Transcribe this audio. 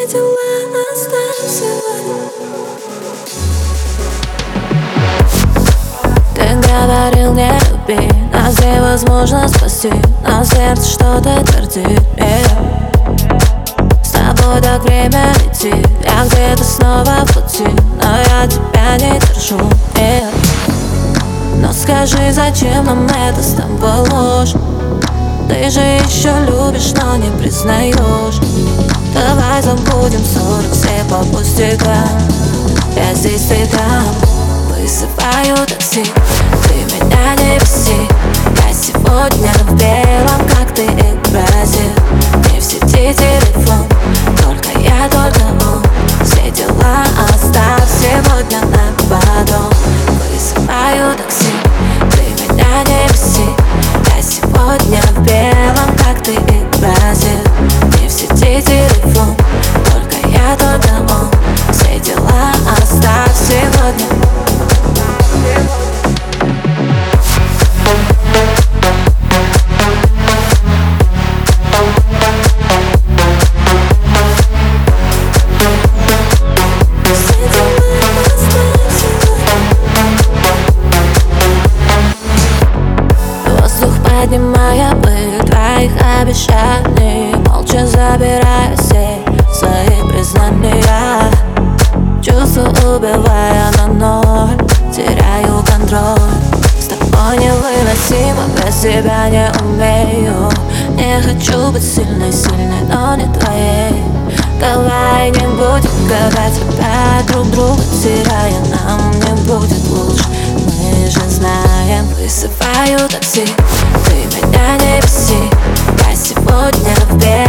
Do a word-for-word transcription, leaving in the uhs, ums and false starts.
дела оставь сегодня. Ты говорил, не люби, нас невозможно спасти, но сердце что-то твердит, yeah. С тобой так время летит, я где-то снова в пути, но я тебя не держу, yeah. Но скажи, зачем нам это с тобой ложь? Ты же еще любишь, но не признаешь. Давай забудем ссоры все по пустякам. Я здесь, ты там. Вызываю такси, ты меня не беси. Я сегодня в белом, как ты и просил. Не в сети телефон, только я, только он. Все дела оставь сегодня на потом. Вызываю такси, ты меня не беси. Я сегодня в белом, как ты и просил. Не в сети телефон, только я, только он. Все дела оставь сегодня. Поднимая пыль твоих обещаний, молча забирая все свои признания. Чувства убивая на ноль, теряю контроль. С тобой невыносимо, без тебя не умею. Не хочу быть сильной, сильной, но не твоей. Давай не будем гадать опять друг друга, теряя, нам не будет лучше. Мы же знаем. Вызываю такси, ты меня не беси. Я сегодня в белом.